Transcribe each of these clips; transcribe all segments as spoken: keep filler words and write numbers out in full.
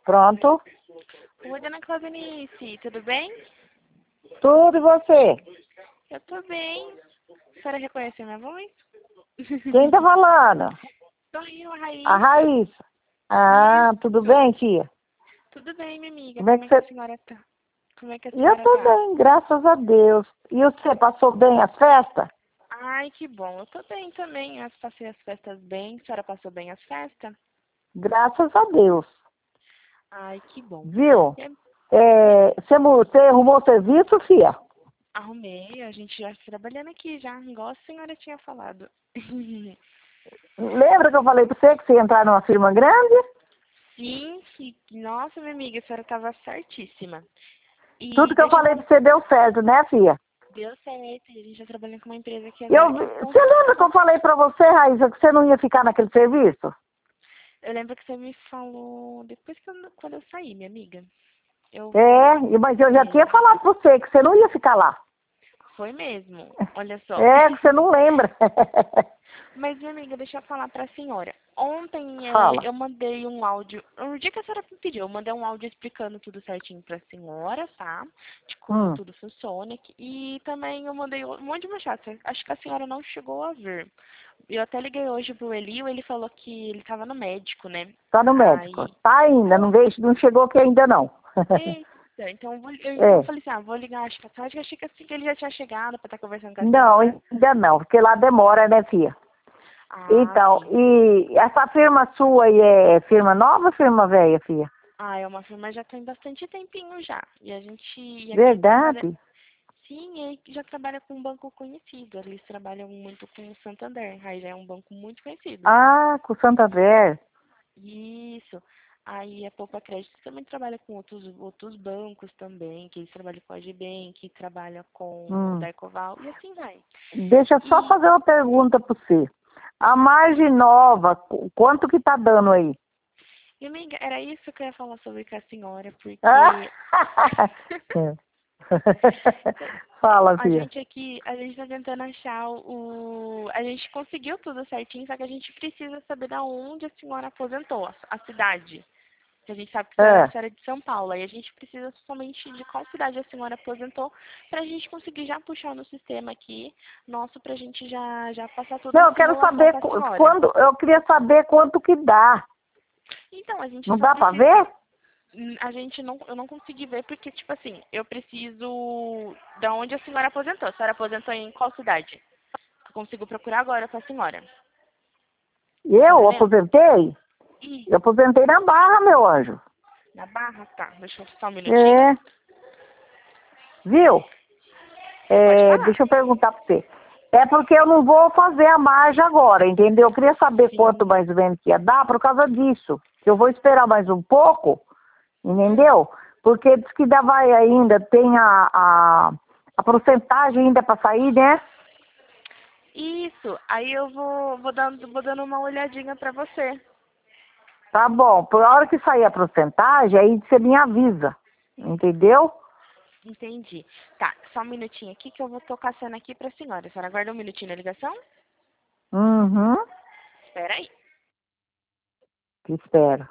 Pronto. Oi, dona Claudenice, tudo bem? Tudo e você? Eu tô bem. A senhora reconheceu minha voz? Quem tá falando? Sou eu, a A Raíssa. Raíssa. Ah, tudo Isso. bem, tia? Tudo bem, minha amiga. Como é Como que é que a você... senhora tá? Como é que a Eu senhora tô tá? bem, graças a Deus. E você, passou bem as festas? Ai, que bom. Eu tô bem também. Eu passei as festas bem. A senhora passou bem as festas? Graças a Deus. Ai, que bom. Viu? Eu É, você, mu- você arrumou serviço, filha? arrumei, a gente já tá trabalhando aqui já, igual a senhora tinha falado. Lembra que eu falei pra você que você ia entrar numa firma grande? Sim, que... Nossa, minha amiga, a senhora tava certíssima. E Tudo que eu deixa eu falei falar. pra você deu certo, né, filha? Deu certo, e a gente tá trabalhando com uma empresa aqui Eu, agora que vi- é você lembra que eu construção. falei pra você, Raíssa, que você não ia ficar naquele serviço? Eu lembro que você me falou depois que eu, quando eu saí, minha amiga. Eu É, e- mas eu já tinha é, falado pra você que você não ia ficar lá. foi mesmo. Olha só. É, que você não lembra. Mas, minha amiga, deixa eu falar pra senhora. Ontem é, Fala. eu mandei um áudio. No dia que a senhora me pediu, eu mandei um áudio explicando tudo certinho pra senhora, tá? De como Hum. tudo funciona. E também eu mandei um monte de mensagem. Acho que a senhora não chegou a ver. Eu até liguei hoje pro Elio, ele falou que ele tava no médico, né? Tá no médico. Aí. Tá ainda, não veio, não chegou aqui ainda não. Eita, então eu, vou, eu, então eu É. falei assim, ah, vou ligar acho que à tarde, eu achei que assim que ele já tinha chegado pra estar conversando com a Não, senhora. ainda não, porque lá demora, né, filha? Ah, Então, sim. e essa firma sua aí é firma nova ou firma velha, filha? Ah, é uma firma já tem bastante tempinho já. E a gente e aqui trabalha. Verdade? Sim, e já trabalha com um banco conhecido. Eles trabalham muito com o Santander. Aí já é um banco muito conhecido. Ah, com Santander. Isso. Aí a Poupa Crédito também trabalha com outros, outros bancos também, que eles trabalham com a Agibank, trabalha com o Hum. Darkoval e assim vai. Deixa eu só E, fazer uma pergunta para você. A margem nova, qu- quanto que tá dando aí? e amiga, era isso que eu ia falar sobre com a senhora, Ah! porque É. Fala, a filha. gente aqui, a gente tá tentando achar o. A gente conseguiu tudo certinho, só que a gente precisa saber da onde a senhora aposentou, a, a cidade. Que a gente sabe que a É. senhora é de São Paulo. E a gente precisa somente de qual cidade a senhora aposentou pra gente conseguir já puxar no sistema aqui, nosso, pra gente já, já passar toda Não, a eu quero simulação saber pra qu- senhora. quando, eu queria saber quanto que dá. Então, a gente Não só dá para precisa. ver? Hum, A gente não, eu não consegui ver porque, tipo assim, eu preciso da onde a senhora aposentou. A senhora aposentou em qual cidade? Eu consigo procurar agora com a senhora. A senhora Eu lembra? aposentei? Ih, Eu aposentei na Barra, meu anjo. na Barra? Tá, deixa eu só um minutinho. É, viu? Pode É, falar. deixa eu perguntar para você. É porque eu não vou fazer a margem agora, entendeu? Eu queria saber quanto Sim. mais ou menos que ia dar por causa disso. Eu vou esperar mais um pouco, Hum. entendeu? Porque diz que ainda vai ainda, tem a, a, a porcentagem ainda para sair, né? Isso. Aí eu vou, vou, dando, vou dando uma olhadinha pra você. Tá bom, por hora que sair a porcentagem, aí você me avisa, entendeu? Entendi. Tá, só um minutinho aqui que eu vou tocar a cena aqui pra senhora. A senhora aguarda um minutinho na ligação? Uhum, Espera aí. te espero.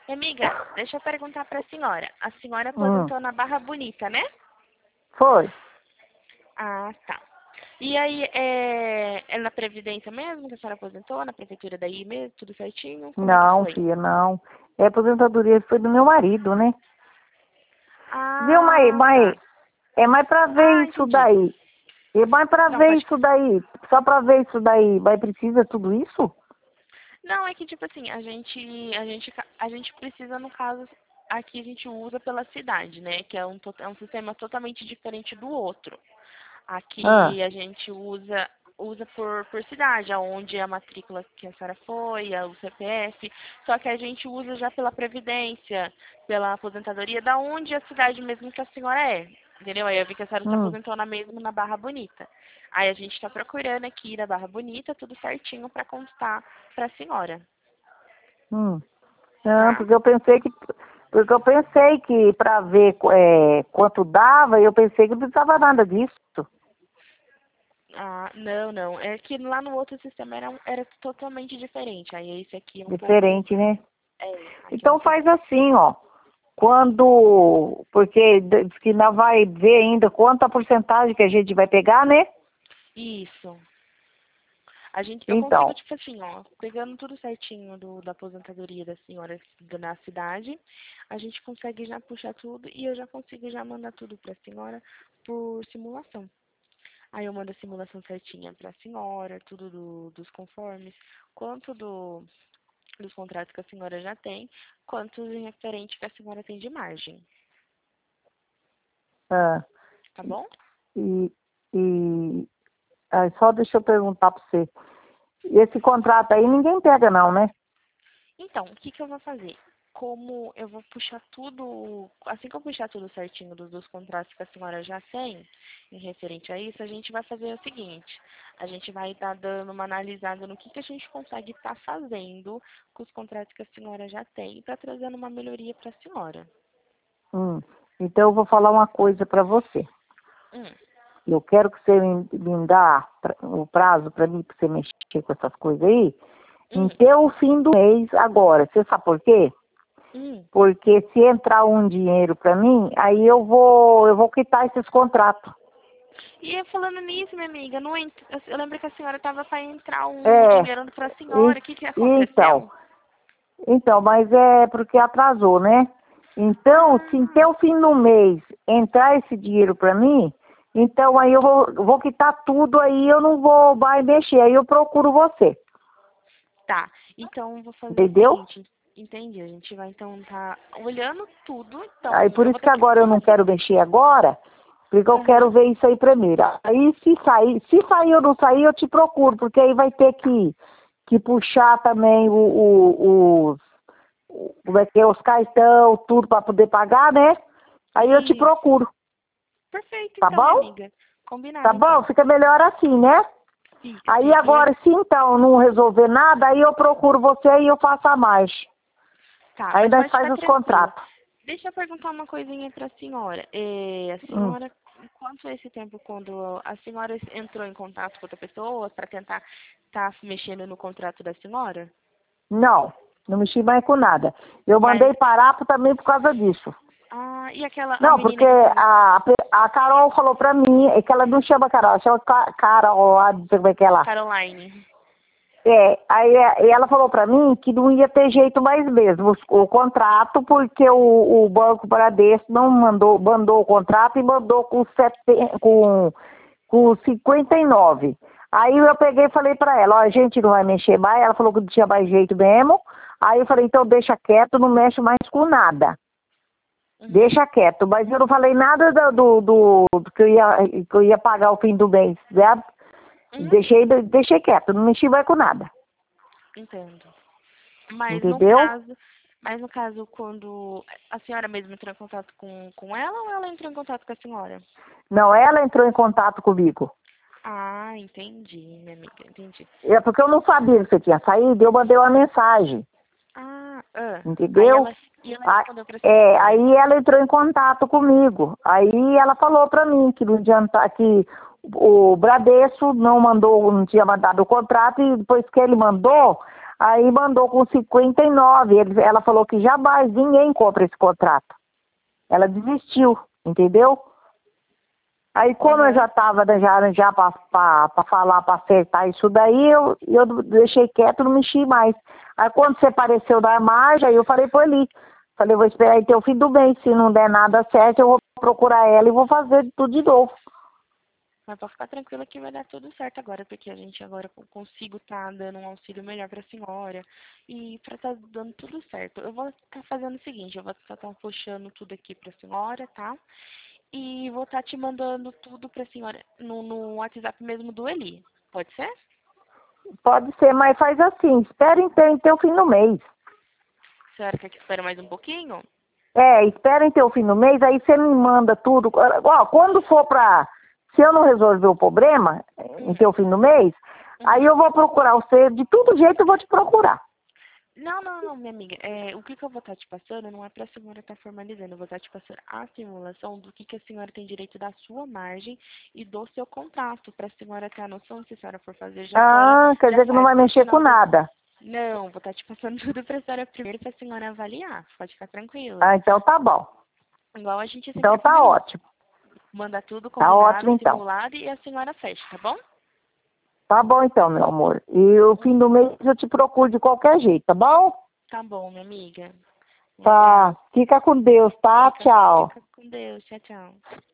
Amiga, deixa eu perguntar para a senhora. A senhora Hum, aposentou na Barra Bonita, né? foi. Ah, tá. E aí, é, é na Previdência mesmo que a senhora aposentou? Na prefeitura daí mesmo, tudo certinho? Como é que Não, foi? filha, não. É aposentadoria foi do meu marido, né? Viu, mãe? Ah, Mãe, tá. é mais pra ver Ah, isso entendi. daí. É mais pra Não, ver pode. isso daí. Só pra ver isso daí. Mas precisa tudo isso? Não, é que tipo assim, a gente, a gente, ca- a gente precisa, no caso, aqui a gente usa pela cidade, né? Que é um, to- é um sistema totalmente diferente do outro. Ah, Aqui a gente usa usa por, por cidade, aonde a matrícula que a senhora foi, a- o C P F, só que a gente usa já pela Previdência, pela aposentadoria, da onde a cidade mesmo que a senhora é. Entendeu? Aí eu vi que a senhora se hum, aposentou na mesma na Barra Bonita. Aí a gente está procurando aqui da Barra Bonita, tudo certinho para constar para a senhora, hum. Não, tá? porque eu pensei que... Porque eu pensei que pra ver é, quanto dava, eu pensei que não precisava nada disso. Ah, não, não. É que lá no outro sistema era, um- era totalmente diferente. Aí esse aqui é um pouco. Diferente, né? É, aqui é um Então pouco. faz assim, ó. Quando... Porque diz que ainda vai ver ainda quanta porcentagem que a gente vai pegar, né? Isso. A gente, eu consigo, Então, tipo assim, ó, pegando tudo certinho do, da aposentadoria da senhora aqui na cidade, a gente consegue já puxar tudo e eu já consigo já mandar tudo pra senhora por simulação. Aí eu mando a simulação certinha pra senhora, tudo do, dos conformes, quanto do, dos contratos que a senhora já tem, quanto em referente que a senhora tem de margem, ah, tá bom? e, e ah, só deixa eu perguntar para você. Esse contrato aí ninguém pega não, né? Então, o que que eu vou fazer? Como eu vou puxar tudo, assim que eu puxar tudo certinho dos, dos contratos que a senhora já tem, em referente a isso, a gente vai fazer o seguinte, a gente vai estar dando uma analisada no que que a gente consegue estar fazendo com os contratos que a senhora já tem, para trazendo uma melhoria para a senhora. Hum. Então eu vou falar uma coisa para você. Hum, Eu quero que você me, me dá pra- o prazo para mim, para você mexer com essas coisas aí, hum, até o fim do mês agora. Você sabe por quê? hum. Porque se entrar um dinheiro para mim, aí eu vou, eu vou quitar esses contratos. E falando nisso, minha amiga, não ent... eu lembro que a senhora estava para entrar um É, dinheiro para a e- senhora, o que que então, aconteceu? então, mas é porque atrasou, né? Então, se até Ah, o fim do mês entrar esse dinheiro para mim, então aí eu vou, vou quitar tudo, aí eu não vou mais mexer, aí eu procuro você, tá, então vou fazer o entendeu? seguinte, entendi, a gente vai então tá olhando tudo, então Aí por eu isso vou que ter que agora eu não começar. quero mexer agora, porque eu Aham. quero ver isso aí primeiro. Aí se sair, se sair ou não sair, eu te procuro, porque aí vai ter que, que puxar também o, o, os, o- como é que é, os cartão, tudo para poder pagar, né? Aí eu te Isso. procuro, Perfeito, tá então, minha bom? amiga. Tá Combinado, bom? então. Fica melhor assim, né? Fi- Aí Fica. E agora, aí, se então não resolver nada, aí eu procuro você e eu faço a mais. tá, Aí mas nós pode faz ficar os tranquila. contratos. Deixa eu perguntar uma coisinha pra senhora. É, a Hum. senhora, quanto é esse tempo quando a senhora entrou em contato com outra pessoa para tentar estar mexendo no contrato da senhora? Não, não mexi mais com nada. Eu Mas, mandei parar por- também por causa disso. ah, e aquela, a Não, porque menina que tava... a, a Carol falou pra mim, é que ela não chama Carol, ela chama Ca- Carol, lá, não sei como é que é lá. Caroline. É, aí é, e ela falou pra mim que não ia ter jeito mais mesmo, o, o contrato, porque o, o Banco Bradesco não mandou, mandou o contrato e mandou com, sete, com, com cinquenta e nove. Aí eu peguei e falei pra ela, ó, a gente não vai mexer mais, ela falou que não tinha mais jeito mesmo. Aí eu falei, então deixa quieto, não mexe mais com nada. Uhum. Deixa quieto, mas eu não falei nada do, do, do- do que, eu ia, que eu ia pagar o fim do mês, certo? Uhum. Deixei, deixei quieto, não mexi mais com nada, Entendo. Mas no entendeu? caso, mas no caso, quando a senhora mesmo entrou em contato com, com ela ou ela entrou em contato com a senhora? Não, ela entrou em contato comigo. Ah, entendi, minha amiga, entendi. É porque eu não sabia que você tinha saído, eu mandei uma mensagem, Ah, ah. Aí entendeu? ela, e ela A- respondeu pra É, senhora. aí ela entrou em contato comigo. Aí ela falou pra mim que não adianta, que o Bradesco não mandou, não tinha mandado o contrato, e depois que ele mandou, Aí mandou com cinquenta e nove. Ele, ela falou que jamais ninguém compra esse contrato. Ela desistiu, entendeu? Aí como Uhum. eu já estava já, já para falar, para acertar isso daí, eu, eu deixei quieto, não mexi mais. Aí quando você apareceu da margem, aí eu falei para ele, falei, vou esperar até o fim do mês, se não der nada certo, eu vou procurar ela e vou fazer tudo de novo. Mas pode ficar tranquila que vai dar tudo certo agora, porque a gente agora consigo estar dando um auxílio melhor para a senhora e para estar dando tudo certo. Eu vou estar fazendo o seguinte, eu vou estar puxando tudo aqui para a senhora, tá? E vou estar te mandando tudo para a senhora no, no WhatsApp mesmo do Eli. Pode ser? Pode ser, mas faz assim, espera então até o fim do mês. A senhora quer que espere mais um pouquinho? É, espera até o fim do mês, aí você me manda tudo. Ó, quando for pra... Se eu não resolver o problema, Uhum. até o fim do mês, Uhum. aí eu vou procurar você, de todo jeito eu vou te procurar. Não, não, não, minha amiga. É, o que, que eu vou estar te passando não é para a senhora estar formalizando. Eu vou estar te passando a simulação do que, que a senhora tem direito da sua margem e do seu contrato, para a senhora ter a noção, se a senhora for fazer, já Ah, senhora quer já dizer que não faz vai no mexer com final do... nada. Não, vou estar te passando tudo para a senhora primeiro, para a senhora avaliar. Pode ficar tranquila. Ah, então tá bom. Igual a gente sempre Então tá combinou. ótimo. Manda tudo Tá ótimo combinado, então. simulado e a senhora fecha, tá bom? Tá bom então, meu amor. E o fim do mês eu te procuro de qualquer jeito, tá bom? Tá bom, minha amiga. Um Tá. abraço. Fica com Deus, tá? Fica, Tchau. fica com Deus. Tchau, tchau.